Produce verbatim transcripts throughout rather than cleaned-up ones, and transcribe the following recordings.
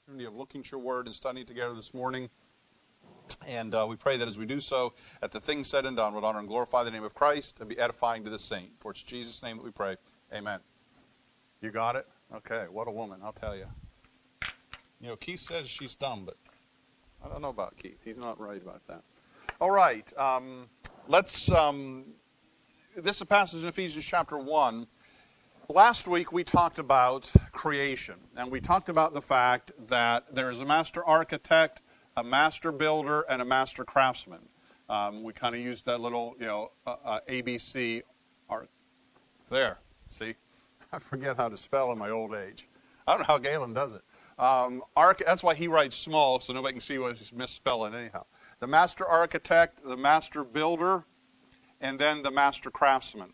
opportunity of looking at your word and studying together this morning. And uh, we pray that as we do so, that the things said and done would honor and glorify the name of Christ and be edifying to the saint. For it's Jesus' name that we pray. Amen. You got it? Okay, what a woman, I'll tell you. You know, Keith says she's dumb, but I don't know about Keith. He's not right about that. All right, um, let's, um, this is a passage in Ephesians chapter one. Last week we talked about creation, and we talked about the fact that there is a master architect, a master builder, and a master craftsman. Um, we kind of used that little, you know, uh, uh, A B C art. There, see? I forget how to spell in my old age. I don't know how Galen does it. Um, arch- that's why he writes small, so nobody can see what he's misspelling anyhow. The master architect, the master builder, and then the master craftsman.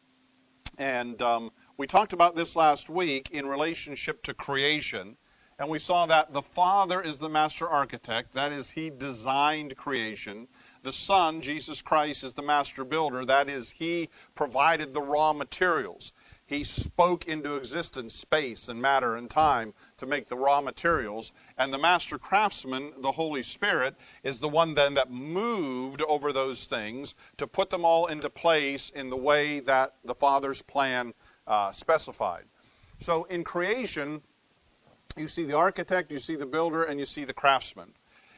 And um, we talked about this last week in relationship to creation, and we saw that the Father is the master architect. That is, he designed creation. The Son, Jesus Christ, is the master builder. That is, he provided the raw materials. He spoke into existence space and matter and time to make the raw materials. And the master craftsman, the Holy Spirit, is the one then that moved over those things to put them all into place in the way that the Father's plan uh, specified. So in creation, you see the architect, you see the builder, and you see the craftsman.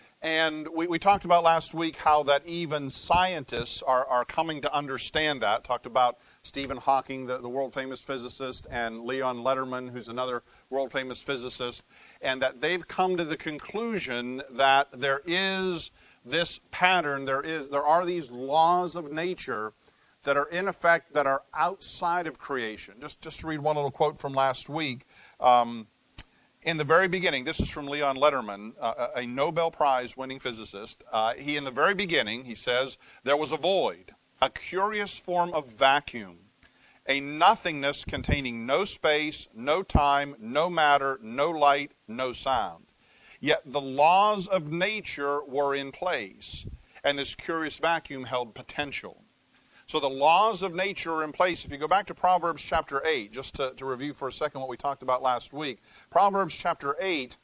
And we, we talked about last week how that even scientists are, are coming to understand that. Talked about Stephen Hawking, the, the world-famous physicist, and Leon Lederman, who's another world-famous physicist, and that they've come to the conclusion that there is this pattern, there is there are these laws of nature that are in effect, that are outside of creation. Just, just to read one little quote from last week. Um, In the very beginning, this is from Leon Lederman, uh, a Nobel Prize-winning physicist. Uh, he, in the very beginning, he says, there was a void, a curious form of vacuum, a nothingness containing no space, no time, no matter, no light, no sound. Yet the laws of nature were in place, and this curious vacuum held potential. So the laws of nature are in place. If you go back to Proverbs chapter eight, just to, to review for a second what we talked about last week, Proverbs chapter eight,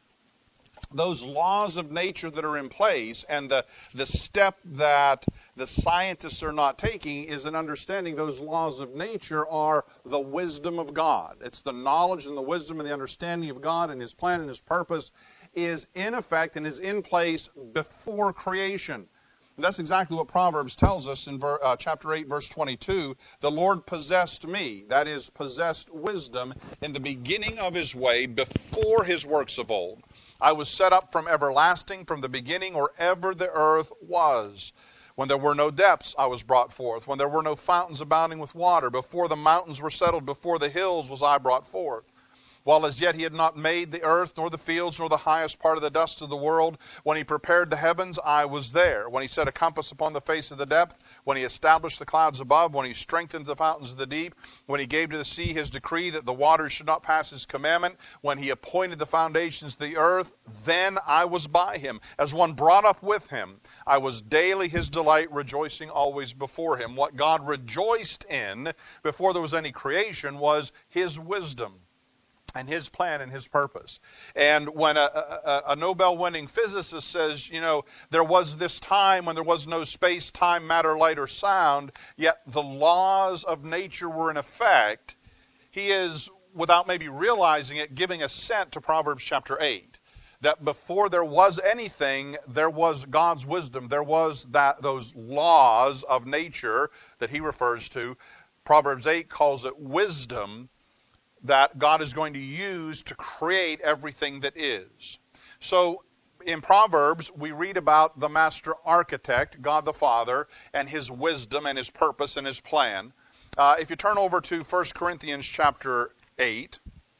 those laws of nature that are in place, and the, the step that the scientists are not taking is in understanding those laws of nature are the wisdom of God. It's the knowledge and the wisdom and the understanding of God and His plan and His purpose is in effect and is in place before creation. And that's exactly what Proverbs tells us in ver, uh, chapter eight, verse twenty-two. The Lord possessed me, that is, possessed wisdom in the beginning of His way before His works of old. I was set up from everlasting, from the beginning, or ever the earth was. When there were no depths, I was brought forth. When there were no fountains abounding with water, before the mountains were settled, before the hills was I brought forth. While as yet He had not made the earth, nor the fields, nor the highest part of the dust of the world, when He prepared the heavens, I was there. When He set a compass upon the face of the depth, when He established the clouds above, when He strengthened the fountains of the deep, when He gave to the sea His decree that the waters should not pass His commandment, when He appointed the foundations of the earth, then I was by Him. As one brought up with Him, I was daily His delight, rejoicing always before Him. What God rejoiced in before there was any creation was His wisdom and His plan and His purpose. And when a, a, a Nobel-winning physicist says, you know, there was this time when there was no space, time, matter, light, or sound, yet the laws of nature were in effect, he is, without maybe realizing it, giving assent to Proverbs chapter eight. That before there was anything, there was God's wisdom. There was that those laws of nature that he refers to. Proverbs eight calls it wisdom, that God is going to use to create everything that is. So in Proverbs, we read about the master architect, God the Father, and His wisdom and His purpose and His plan. Uh, if you turn over to First Corinthians chapter eight,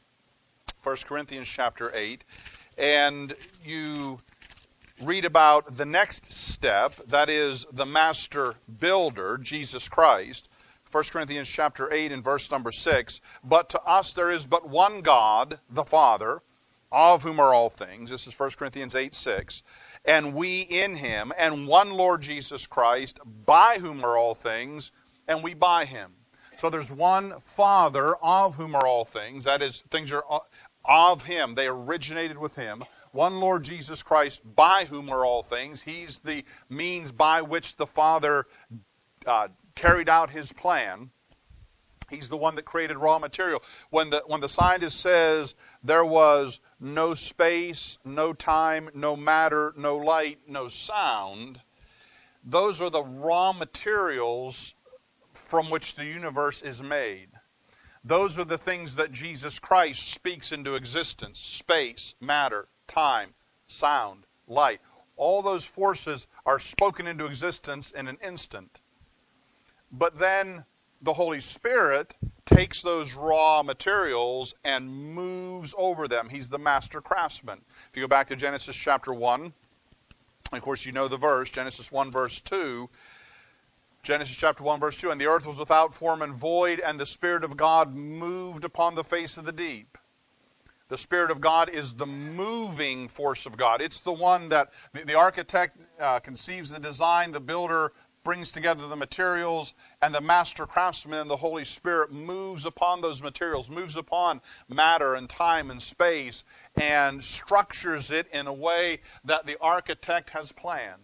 First Corinthians chapter eight, and you read about the next step, that is the master builder, Jesus Christ. First Corinthians chapter eight and verse number six, but to us there is but one God, the Father, of whom are all things. This is First Corinthians eight six. And we in Him, and one Lord Jesus Christ, by whom are all things, and we by Him. So there's one Father, of whom are all things. That is, things are of him. They originated with him. One Lord Jesus Christ, by whom are all things. He's the means by which the Father uh, carried out his plan. He's the one that created raw material. When the, when the scientist says there was no space, no time, no matter, no light, no sound, those are the raw materials from which the universe is made. Those are the things that Jesus Christ speaks into existence. Space, matter, time, sound, light. All those forces are spoken into existence in an instant. But then the Holy Spirit takes those raw materials and moves over them. He's the master craftsman. If you go back to Genesis chapter one, of course you know the verse, Genesis one verse two, Genesis chapter one verse two, and the earth was without form and void, and the Spirit of God moved upon the face of the deep. The Spirit of God is the moving force of God. It's the one that the, the architect uh, conceives the design, the builder brings together the materials, and the master craftsman, the Holy Spirit, moves upon those materials, moves upon matter and time and space, and structures it in a way that the architect has planned.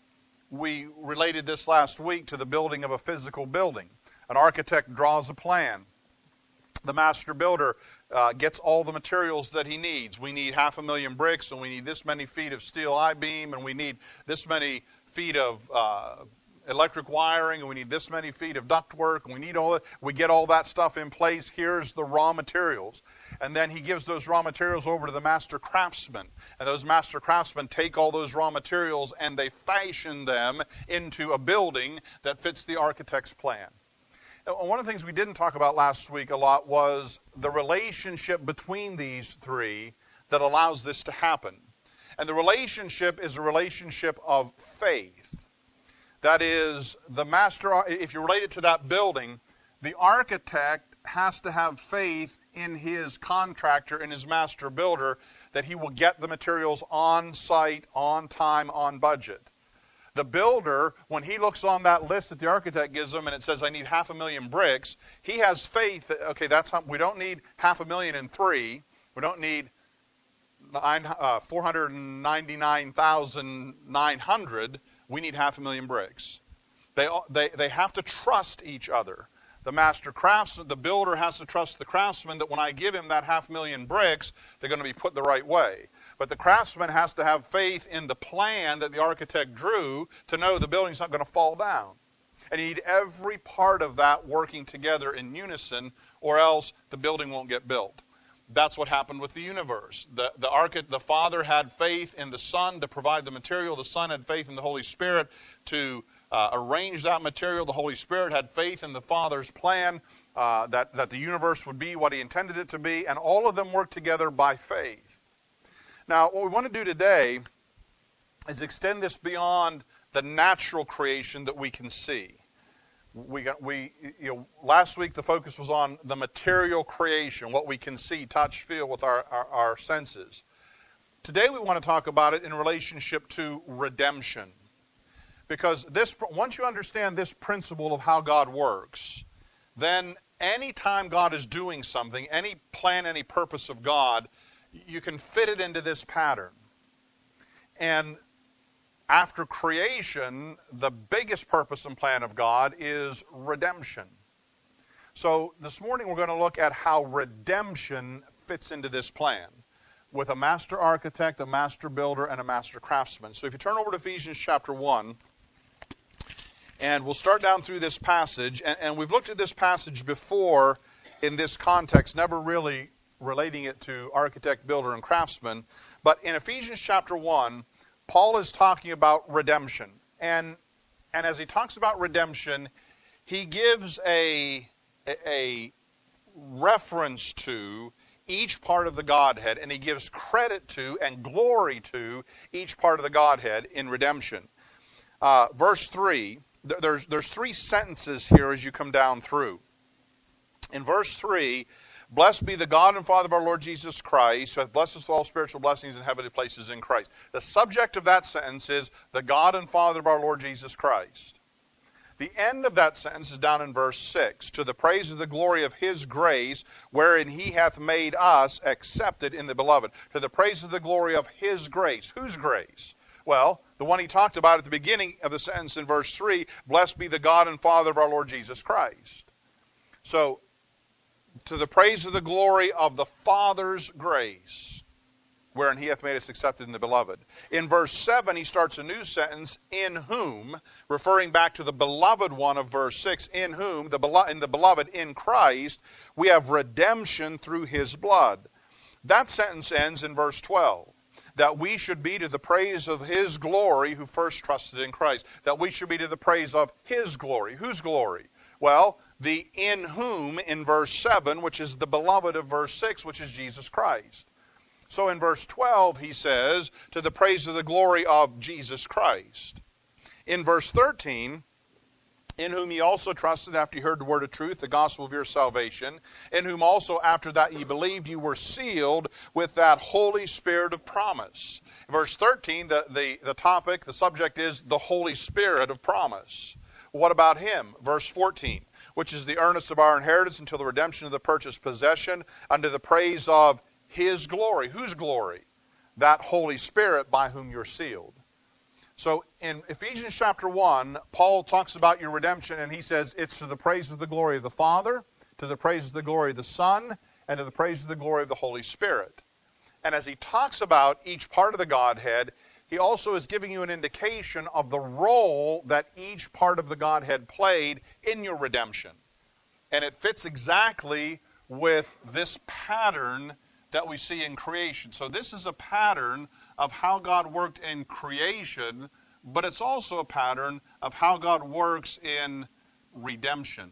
We related this last week to the building of a physical building. An architect draws a plan. The master builder uh, gets all the materials that he needs. We need half a million bricks, and we need this many feet of steel I-beam, and we need this many feet of uh, electric wiring, and we need this many feet of ductwork, and we need all that. We get all that stuff in place. Here's the raw materials. And then he gives those raw materials over to the master craftsman. And those master craftsmen take all those raw materials and they fashion them into a building that fits the architect's plan. One of the things we didn't talk about last week a lot was the relationship between these three that allows this to happen. And the relationship is a relationship of faith. That is, the master, if you relate it to that building, the architect has to have faith in his contractor, in his master builder, that he will get the materials on site, on time, on budget. The builder, when he looks on that list that the architect gives him and it says, I need half a million bricks, he has faith that, okay, that's how, we don't need half a million and three. We don't need nine, uh, four hundred ninety-nine thousand nine hundred. We need half a million bricks. They, they, they have to trust each other. The master craftsman, the builder has to trust the craftsman that when I give him that half million bricks, they're going to be put the right way. But the craftsman has to have faith in the plan that the architect drew to know the building's not going to fall down. And you need every part of that working together in unison, or else the building won't get built. That's what happened with the universe. The, the, architect, the Father had faith in the Son to provide the material. The Son had faith in the Holy Spirit to uh, arrange that material. The Holy Spirit had faith in the Father's plan uh, that, that the universe would be what He intended it to be. And all of them worked together by faith. Now, what we want to do today is extend this beyond the natural creation that we can see. We got, we, you know, last week the focus was on the material creation, what we can see, touch, feel with our, our, our senses. Today we want to talk about it in relationship to redemption. Because this, once you understand this principle of how God works, then any time God is doing something, any plan, any purpose of God, you can fit it into this pattern. And after creation, the biggest purpose and plan of God is redemption. So this morning we're going to look at how redemption fits into this plan with a master architect, a master builder, and a master craftsman. So if you turn over to Ephesians chapter one, and we'll start down through this passage, and, and we've looked at this passage before in this context, never really relating it to architect, builder, and craftsman. But in Ephesians chapter one, Paul is talking about redemption. And, and as he talks about redemption, he gives a, a reference to each part of the Godhead, and he gives credit to and glory to each part of the Godhead in redemption. Uh, verse three, there's, there's three sentences here as you come down through. In verse three, blessed be the God and Father of our Lord Jesus Christ, who hath blessed us with all spiritual blessings in heavenly places in Christ. The subject of that sentence is the God and Father of our Lord Jesus Christ. The end of that sentence is down in verse six. To the praise of the glory of his grace, wherein he hath made us accepted in the beloved. To the praise of the glory of his grace. Whose grace? Well, the one he talked about at the beginning of the sentence in verse three, blessed be the God and Father of our Lord Jesus Christ. So, to the praise of the glory of the Father's grace, wherein he hath made us accepted in the beloved. In verse seven, he starts a new sentence, in whom, referring back to the beloved one of verse six, in whom, the in the beloved, in Christ, we have redemption through his blood. That sentence ends in verse twelve. That we should be to the praise of his glory who first trusted in Christ. That we should be to the praise of his glory. Whose glory? Well, the in whom in verse seven, which is the beloved of verse six, which is Jesus Christ. So in verse twelve, he says, to the praise of the glory of Jesus Christ. In verse thirteen, in whom ye also trusted after ye heard the word of truth, the gospel of your salvation, in whom also after that ye believed, you were sealed with that Holy Spirit of promise. Verse thirteen, the, the, the topic, the subject is the Holy Spirit of promise. What about him? Verse fourteen, which is the earnest of our inheritance until the redemption of the purchased possession, unto the praise of his glory. Whose glory? That Holy Spirit by whom you're sealed. So in Ephesians chapter one, Paul talks about your redemption, and he says it's to the praise of the glory of the Father, to the praise of the glory of the Son, and to the praise of the glory of the Holy Spirit. And as he talks about each part of the Godhead, he also is giving you an indication of the role that each part of the Godhead played in your redemption. And it fits exactly with this pattern that we see in creation. So this is a pattern of how God worked in creation, but it's also a pattern of how God works in redemption.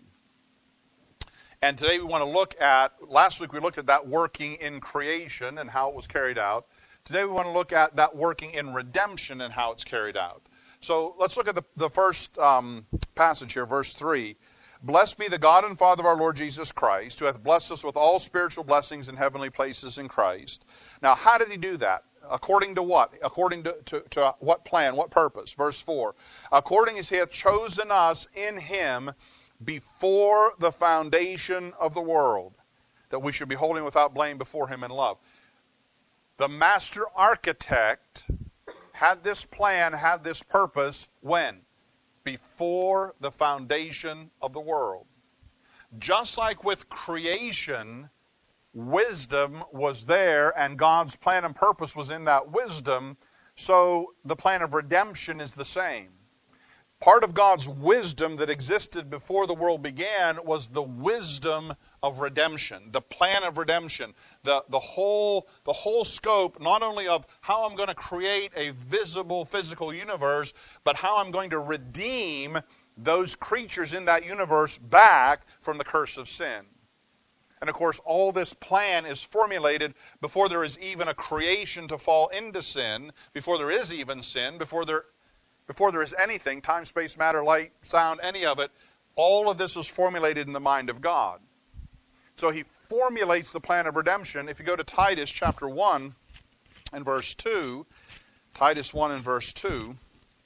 And today we want to look at, last week we looked at that working in creation and how it was carried out. Today we want to look at that working in redemption and how it's carried out. So let's look at the, the first um, passage here, verse three. Blessed be the God and Father of our Lord Jesus Christ, who hath blessed us with all spiritual blessings in heavenly places in Christ. Now, how did he do that? According to what? According to, to, to what plan? What purpose? Verse four. According as he hath chosen us in him before the foundation of the world, that we should be holy and without blame before him in love. The master architect had this plan, had this purpose, when? Before the foundation of the world. Just like with creation, wisdom was there and God's plan and purpose was in that wisdom, so the plan of redemption is the same. Part of God's wisdom that existed before the world began was the wisdom of redemption, the plan of redemption, the, the, whole, the whole scope, not only of how I'm going to create a visible physical universe, but how I'm going to redeem those creatures in that universe back from the curse of sin. And of course, all this plan is formulated before there is even a creation to fall into sin, before there is even sin, before there Before there is anything, time, space, matter, light, sound, any of it, all of this was formulated in the mind of God. So he formulates the plan of redemption. If you go to Titus chapter one and verse two, Titus one and verse two,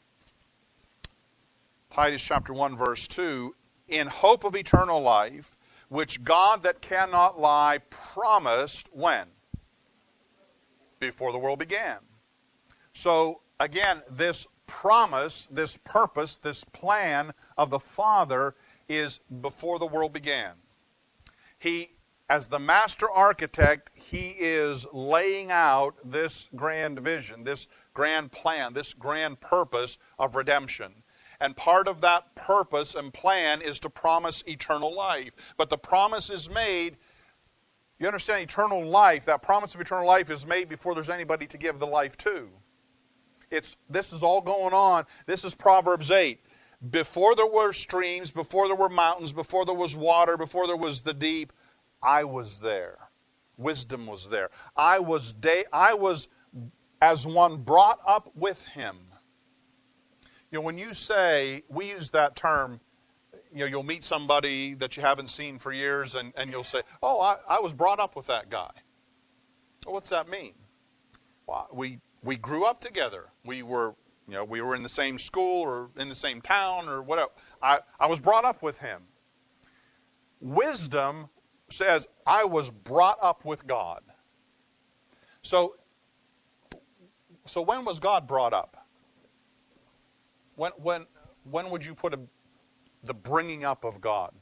Titus chapter one verse two, in hope of eternal life, which God that cannot lie promised when? Before the world began. So again, this promise, this purpose, this plan of the Father is before the world began. He, as the master architect, he is laying out this grand vision, this grand plan, this grand purpose of redemption. And part of that purpose and plan is to promise eternal life. But the promise is made, you understand, eternal life, that promise of eternal life is made before there's anybody to give the life to. It's, this is all going on. This is Proverbs eight. Before there were streams, before there were mountains, before there was water, before there was the deep, I was there. Wisdom was there. I was, day, I was as one brought up with him. You know, when you say, we use that term, you know, you'll meet somebody that you haven't seen for years and, and you'll say, oh, I, I was brought up with that guy. Well, what's that mean? Well, we... We grew up together. We were You know, we were in the same school or in the same town or whatever. I, I was brought up with him. Wisdom says, I was brought up with God. So, so when was God brought up? When, when, when would you put a, the bringing up of God?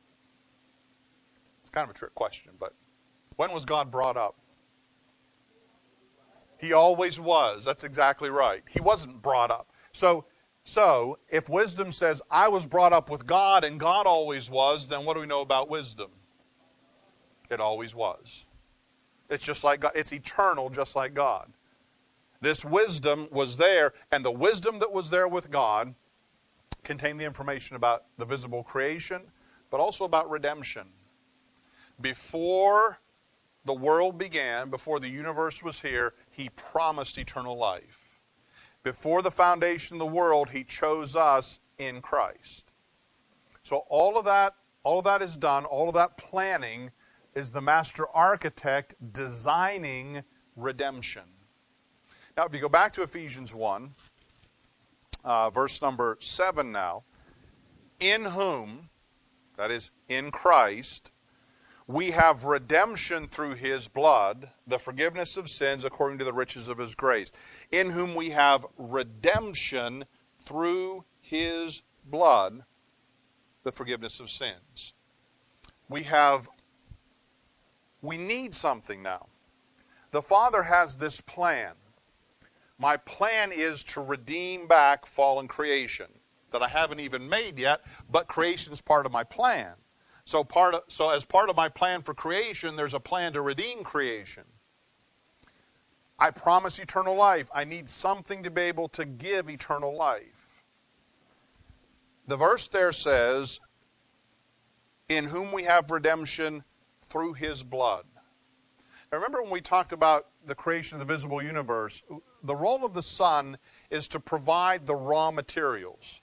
It's kind of a trick question, but when was God brought up? He always was. That's exactly right. He wasn't brought up. So, so if wisdom says, I was brought up with God and God always was, then what do we know about wisdom? It always was. It's just like God. It's eternal, just like God. This wisdom was there, and the wisdom that was there with God contained the information about the visible creation, but also about redemption. Before the world began, before the universe was here, He promised eternal life. Before the foundation of the world, He chose us in Christ. So all of that, all of that is done, all of that planning is the master architect designing redemption. Now, if you go back to Ephesians one, uh, verse number seven now, in whom, that is, in Christ, we have redemption through His blood, the forgiveness of sins according to the riches of His grace. In whom we have redemption through His blood, the forgiveness of sins. We have, we need something now. The Father has this plan. My plan is to redeem back fallen creation that I haven't even made yet, but creation is part of my plan. So part of, so as part of my plan for creation, there's a plan to redeem creation. I promise eternal life. I need something to be able to give eternal life. The verse there says, in whom we have redemption through His blood. Now remember when we talked about the creation of the visible universe, the role of the Son is to provide the raw materials.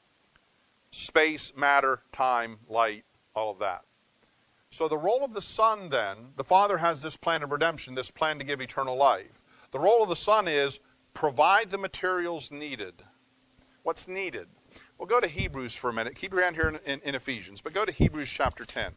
Space, matter, time, light, all of that. So the role of the Son then, the Father has this plan of redemption, this plan to give eternal life. The role of the Son is provide the materials needed. What's needed? We'll go to Hebrews for a minute. Keep your hand here in, in, in Ephesians, but go to Hebrews chapter ten.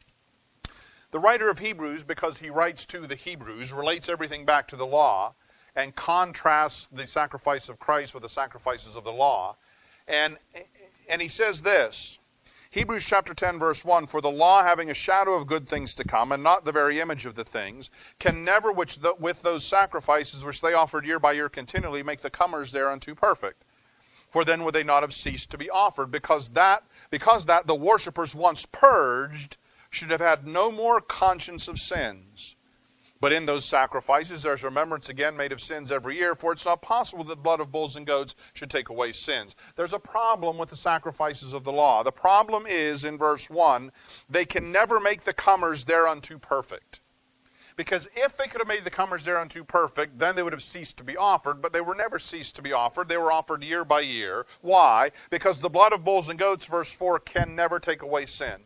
The writer of Hebrews, because he writes to the Hebrews, relates everything back to the law and contrasts the sacrifice of Christ with the sacrifices of the law. And, and he says this, Hebrews chapter ten, verse one, for the law, having a shadow of good things to come, and not the very image of the things, can never, which the, with those sacrifices which they offered year by year continually, make the comers thereunto perfect. For then would they not have ceased to be offered, because that, because that the worshippers once purged should have had no more conscience of sins. But in those sacrifices there's remembrance again made of sins every year, for it's not possible that the blood of bulls and goats should take away sins. There's a problem with the sacrifices of the law. The problem is, in verse one, they can never make the comers thereunto perfect. Because if they could have made the comers thereunto perfect, then they would have ceased to be offered, but they were never ceased to be offered. They were offered year by year. Why? Because the blood of bulls and goats, verse four, can never take away sin.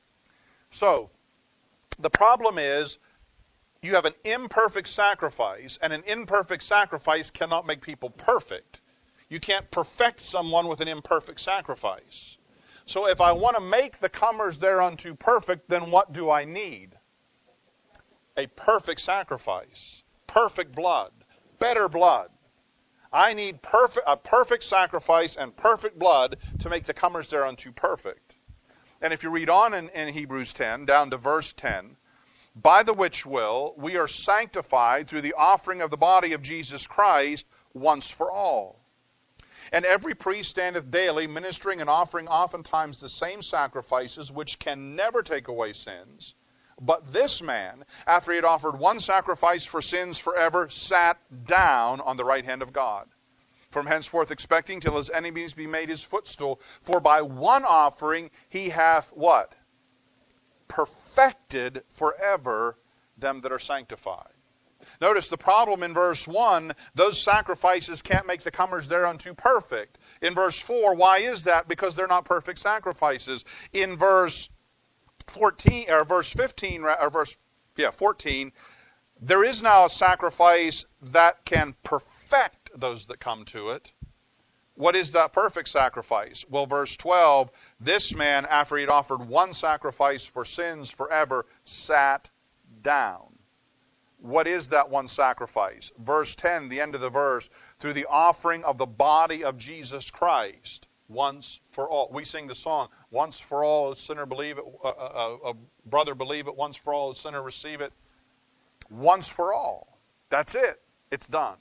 So, the problem is, you have an imperfect sacrifice, and an imperfect sacrifice cannot make people perfect. You can't perfect someone with an imperfect sacrifice. So if I want to make the comers thereunto perfect, then what do I need? A perfect sacrifice, perfect blood, better blood. I need perfect, a perfect sacrifice and perfect blood to make the comers thereunto perfect. And if you read on in, in Hebrews ten, down to verse ten, by the which will we are sanctified through the offering of the body of Jesus Christ once for all. And every priest standeth daily, ministering and offering oftentimes the same sacrifices, which can never take away sins. But this man, after he had offered one sacrifice for sins forever, sat down on the right hand of God, from henceforth expecting till his enemies be made his footstool. For by one offering he hath what? Perfected forever them that are sanctified. Notice the problem in verse one, those sacrifices can't make the comers thereunto perfect. In verse four, why is that? Because they're not perfect sacrifices. In verse fourteen, or verse fifteen, or verse, yeah, fourteen, there is now a sacrifice that can perfect those that come to it. What is that perfect sacrifice? Well, verse twelve, this man, after he had offered one sacrifice for sins forever, sat down. What is that one sacrifice? Verse ten, the end of the verse, through the offering of the body of Jesus Christ, once for all. We sing the song, once for all, a sinner believe it, a, a, a brother believe it, once for all, a sinner receive it. Once for all. That's it. It's done.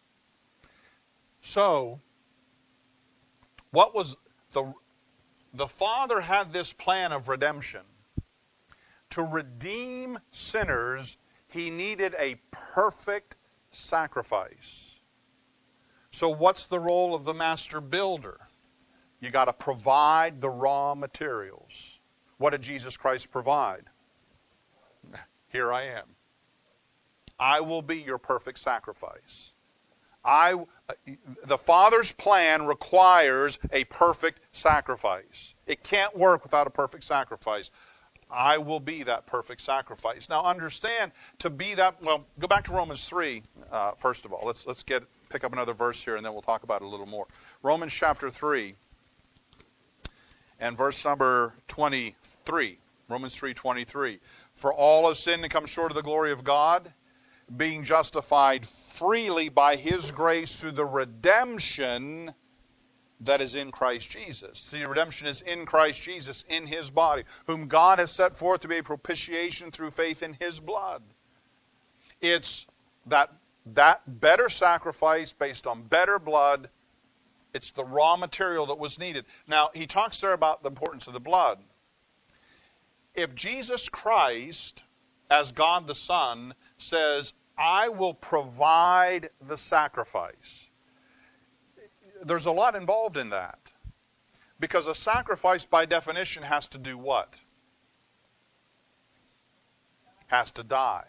So, what was the, the Father had this plan of redemption. To redeem sinners, He needed a perfect sacrifice. So what's the role of the master builder? You got to provide the raw materials. What did Jesus Christ provide? Here I am. I will be your perfect sacrifice. I, the Father's plan requires a perfect sacrifice. It can't work without a perfect sacrifice. I will be that perfect sacrifice. Now understand, to be that, well, go back to Romans three, uh, first of all. Let's, let's get, pick up another verse here and then we'll talk about it a little more. Romans chapter three and verse number twenty-three. Romans three twenty-three. For all have sinned and come short of the glory of God, being justified freely by His grace through the redemption that is in Christ Jesus. See, redemption is in Christ Jesus, in His body, whom God has set forth to be a propitiation through faith in His blood. It's that, that better sacrifice based on better blood. It's the raw material that was needed. Now, he talks there about the importance of the blood. If Jesus Christ, as God the Son, says, I will provide the sacrifice, there's a lot involved in that. Because a sacrifice, by definition, has to do what? Has to die.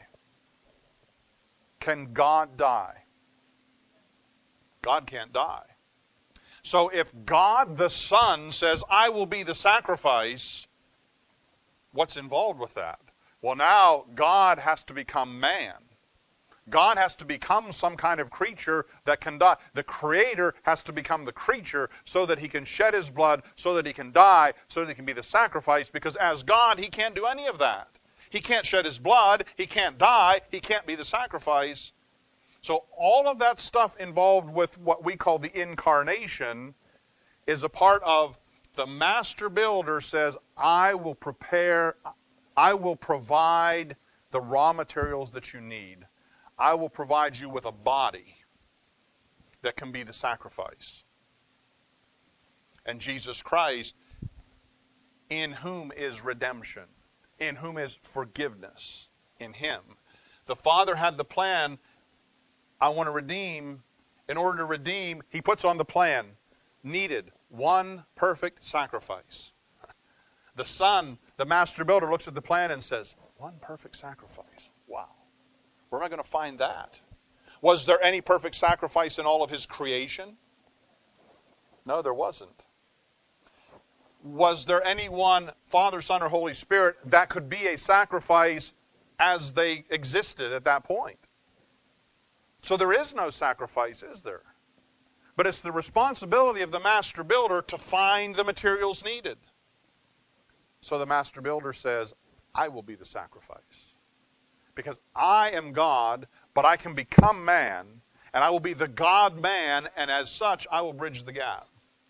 Can God die? God can't die. So if God the Son says, I will be the sacrifice, what's involved with that? Well, now God has to become man. God has to become some kind of creature that can die. The Creator has to become the creature so that He can shed His blood, so that He can die, so that He can be the sacrifice, because as God, He can't do any of that. He can't shed His blood, He can't die, He can't be the sacrifice. So all of that stuff involved with what we call the incarnation is a part of the master builder says, I will prepare, I will provide the raw materials that you need. I will provide you with a body that can be the sacrifice. And Jesus Christ, in whom is redemption, in whom is forgiveness, in Him. The Father had the plan, I want to redeem. In order to redeem, He puts on the plan, needed one perfect sacrifice. The Son, the master builder, looks at the plan and says, one perfect sacrifice. Wow. Where am I going to find that? Was there any perfect sacrifice in all of His creation? No, there wasn't. Was there anyone, Father, Son, or Holy Spirit, that could be a sacrifice as they existed at that point? So there is no sacrifice, is there? But it's the responsibility of the master builder to find the materials needed. So the master builder says, I will be the sacrifice. Because I am God, but I can become man, and I will be the God-man, and as such, I will bridge the gap.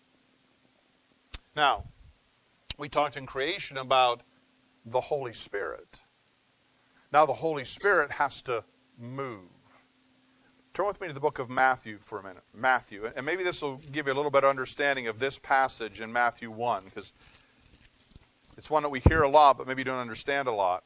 Now, we talked in creation about the Holy Spirit. Now the Holy Spirit has to move. Turn with me to the book of Matthew for a minute. Matthew. And maybe this will give you a little better understanding of this passage in Matthew one, because it's one that we hear a lot, but maybe don't understand a lot.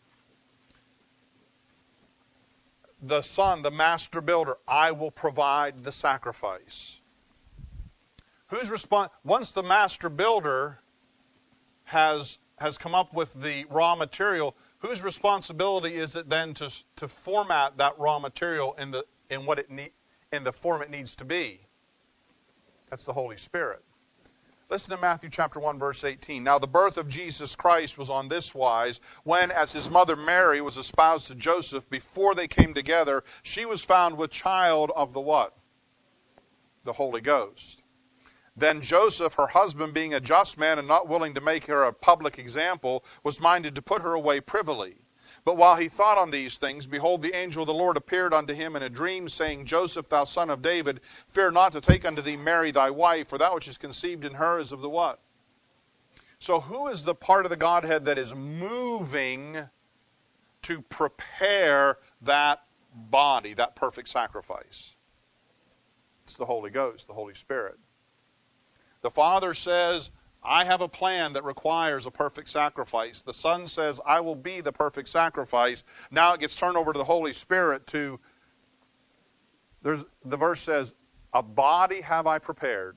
The Son, the master builder, I will provide the sacrifice. Who's respons- Once the master builder has, has come up with the raw material, whose responsibility is it then to, to format that raw material in the in what it need, in the form it needs to be? That's the Holy Spirit. Listen to Matthew chapter one, verse eighteen. Now the birth of Jesus Christ was on this wise, when, as his mother Mary was espoused to Joseph, before they came together, she was found with child of the what? The Holy Ghost. Then Joseph, her husband, being a just man and not willing to make her a public example, was minded to put her away privily. But while he thought on these things, behold, the angel of the Lord appeared unto him in a dream, saying, Joseph, thou son of David, fear not to take unto thee Mary thy wife, for that which is conceived in her is of the what? So who is the part of the Godhead that is moving to prepare that body, that perfect sacrifice? It's the Holy Ghost, the Holy Spirit. The Father says, I have a plan that requires a perfect sacrifice. The Son says, I will be the perfect sacrifice. Now it gets turned over to the Holy Spirit to, there's, the verse says, a body have I prepared.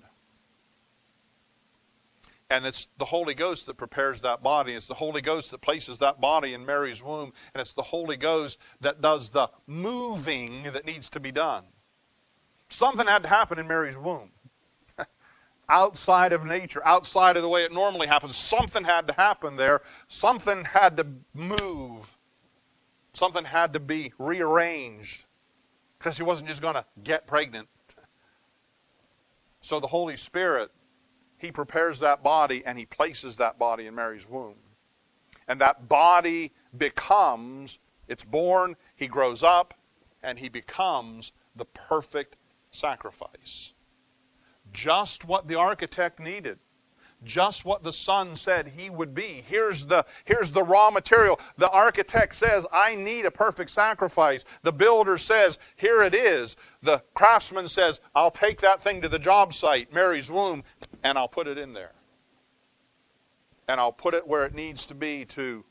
And it's the Holy Ghost that prepares that body. It's the Holy Ghost that places that body in Mary's womb. And it's the Holy Ghost that does the moving that needs to be done. Something had to happen in Mary's womb. Outside of nature, outside of the way it normally happens. Something had to happen there. Something had to move. Something had to be rearranged. Because she wasn't just going to get pregnant. So the Holy Spirit, He prepares that body and He places that body in Mary's womb. And that body becomes, it's born, He grows up, and He becomes the perfect sacrifice. Just what the architect needed. Just what the Son said He would be. Here's the, here's the raw material. The architect says, I need a perfect sacrifice. The builder says, here it is. The craftsman says, I'll take that thing to the job site, Mary's womb, and I'll put it in there. And I'll put it where it needs to be to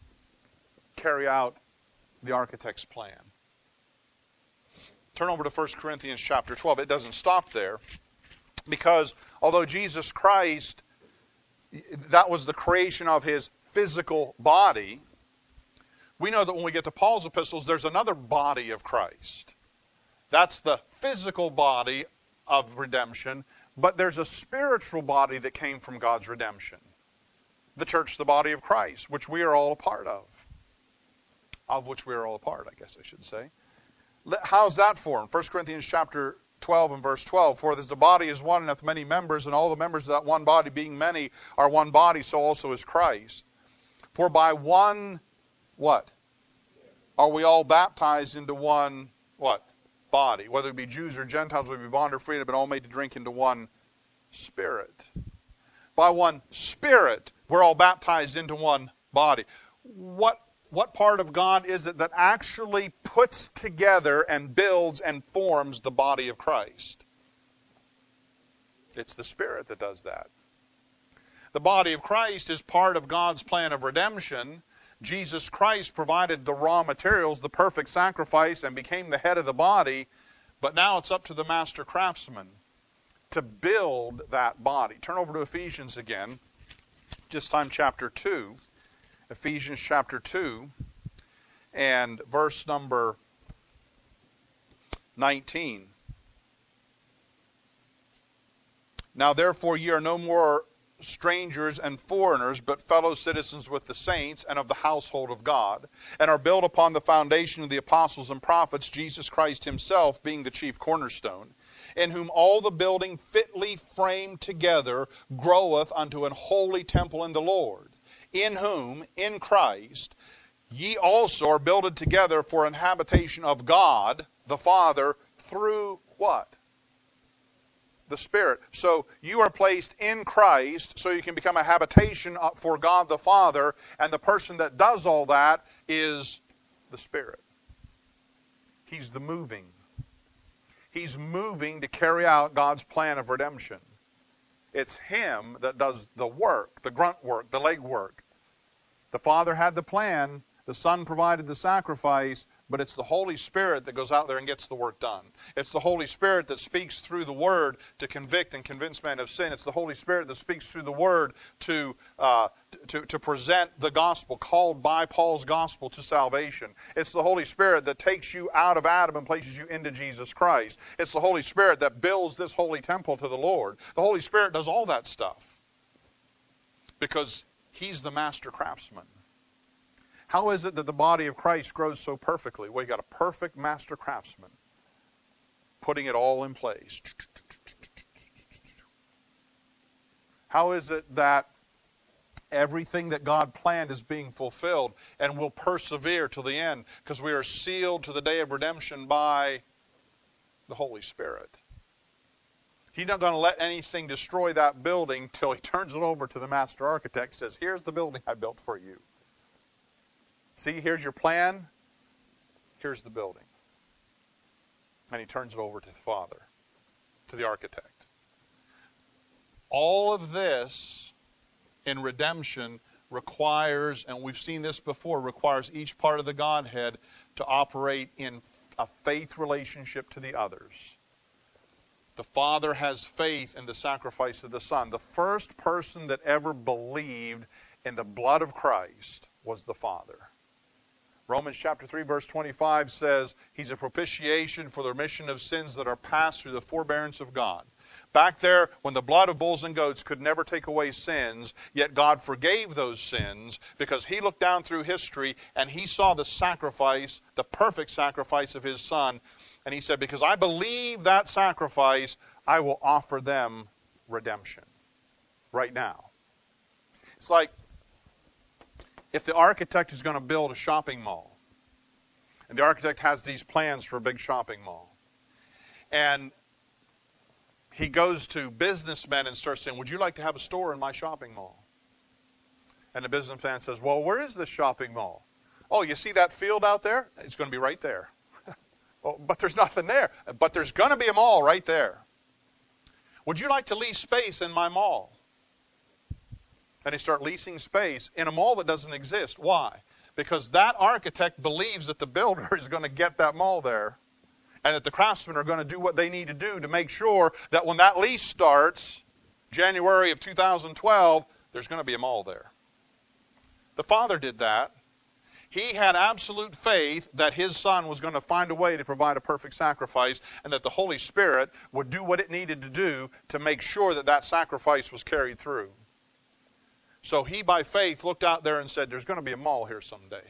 carry out the architect's plan. Turn over to First Corinthians chapter twelve. It doesn't stop there. Because although Jesus Christ, that was the creation of His physical body, we know that when we get to Paul's epistles, there's another body of Christ. That's the physical body of redemption, but there's a spiritual body that came from God's redemption. The church, the body of Christ, which we are all a part of. Of which we are all a part, I guess I should say. How's that formed? First Corinthians chapter twelve and verse twelve, for as the body is one and hath many members, and all the members of that one body being many are one body, so also is Christ. For by one, what? Are we all baptized into one, what? Body. Whether it be Jews or Gentiles, whether it be bond or free, but all made to drink into one Spirit. By one Spirit, we're all baptized into one body. What What part of God is it that actually puts together and builds and forms the body of Christ? It's the Spirit that does that. The body of Christ is part of God's plan of redemption. Jesus Christ provided the raw materials, the perfect sacrifice, and became the head of the body. But now it's up to the master craftsman to build that body. Turn over to Ephesians again, just time chapter two. Ephesians chapter two and verse number nineteen. Now therefore ye are no more strangers and foreigners, but fellow citizens with the saints and of the household of God, and are built upon the foundation of the apostles and prophets, Jesus Christ Himself being the chief cornerstone, in whom all the building fitly framed together groweth unto an holy temple in the Lord, in whom, in Christ, ye also are builded together for an habitation of God, the Father, through what? The Spirit. So you are placed in Christ so you can become a habitation for God the Father, and the person that does all that is the Spirit. He's the moving. He's moving to carry out God's plan of redemption. It's Him that does the work, the grunt work, the leg work. The Father had the plan, the Son provided the sacrifice, but it's the Holy Spirit that goes out there and gets the work done. It's the Holy Spirit that speaks through the Word to convict and convince men of sin. It's the Holy Spirit that speaks through the Word to, uh, to, to present the gospel, called by Paul's gospel to salvation. It's the Holy Spirit that takes you out of Adam and places you into Jesus Christ. It's the Holy Spirit that builds this holy temple to the Lord. The Holy Spirit does all that stuff because He's the master craftsman. How is it that the body of Christ grows so perfectly? Well, you got a perfect master craftsman putting it all in place. How is it that everything that God planned is being fulfilled and will persevere till the end? Because we are sealed to the day of redemption by the Holy Spirit. He's not going to let anything destroy that building till he turns it over to the master architect, says, here's the building I built for you. See, here's your plan. Here's the building. And he turns it over to the Father, to the architect. All of this in redemption requires, and we've seen this before, requires each part of the Godhead to operate in a faith relationship to the others. The Father has faith in the sacrifice of the Son. The first person that ever believed in the blood of Christ was the Father. Romans chapter three verse twenty-five says, He's a propitiation for the remission of sins that are passed through the forbearance of God. Back there, when the blood of bulls and goats could never take away sins, yet God forgave those sins because He looked down through history and He saw the sacrifice, the perfect sacrifice of His Son. And He said, because I believe that sacrifice, I will offer them redemption right now. It's like if the architect is going to build a shopping mall, and the architect has these plans for a big shopping mall, and he goes to businessmen and starts saying, would you like to have a store in my shopping mall? And the businessman says, well, where is this shopping mall? Oh, you see that field out there? It's going to be right there. Oh, but there's nothing there. But there's going to be a mall right there. Would you like to lease space in my mall? And they start leasing space in a mall that doesn't exist. Why? Because that architect believes that the builder is going to get that mall there, and that the craftsmen are going to do what they need to do to make sure that when that lease starts, January of two thousand twelve, there's going to be a mall there. The Father did that. He had absolute faith that His Son was going to find a way to provide a perfect sacrifice, and that the Holy Spirit would do what it needed to do to make sure that that sacrifice was carried through. So He, by faith, looked out there and said, there's going to be a mall here someday.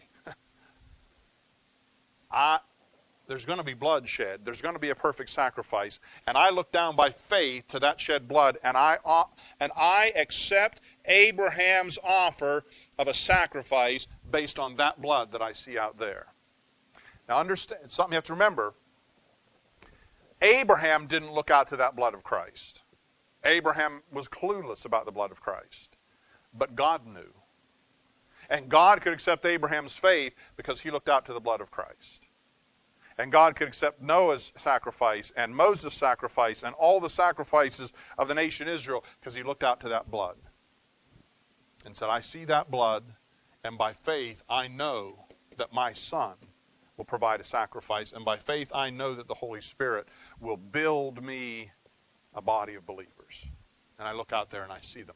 I, there's going to be blood shed. There's going to be a perfect sacrifice. And I look down by faith to that shed blood, and I, and I accept Abraham's offer of a sacrifice based on that blood that I see out there. Now understand, something you have to remember, Abraham didn't look out to that blood of Christ. Abraham was clueless about the blood of Christ. But God knew. And God could accept Abraham's faith because he looked out to the blood of Christ. And God could accept Noah's sacrifice and Moses' sacrifice and all the sacrifices of the nation Israel because he looked out to that blood. And said, I see that blood, and by faith I know that my Son will provide a sacrifice. And by faith I know that the Holy Spirit will build me a body of believers. And I look out there and I see them.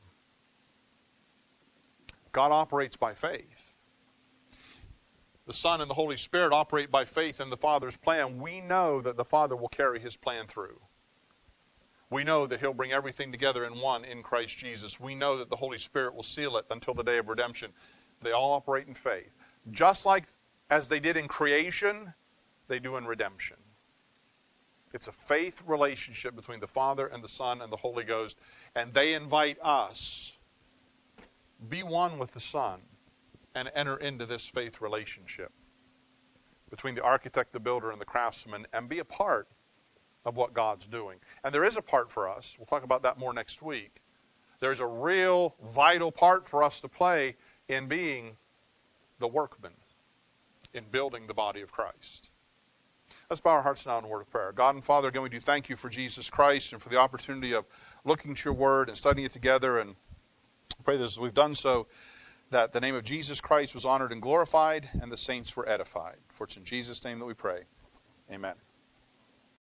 God operates by faith. The Son and the Holy Spirit operate by faith in the Father's plan. We know that the Father will carry His plan through. We know that He'll bring everything together in one in Christ Jesus. We know that the Holy Spirit will seal it until the day of redemption. They all operate in faith. Just like as they did in creation, they do in redemption. It's a faith relationship between the Father and the Son and the Holy Ghost. And they invite us, be one with the Son, and enter into this faith relationship between the architect, the builder, and the craftsman, and be a part of what God's doing. And there is a part for us. We'll talk about that more next week. There's a real vital part for us to play in being the workman, in building the body of Christ. Let's bow our hearts now in a word of prayer. God and Father, again, we do thank You for Jesus Christ and for the opportunity of looking at Your Word and studying it together. And I pray that as we've done so, that the name of Jesus Christ was honored and glorified, and the saints were edified. For it's in Jesus' name that we pray. Amen.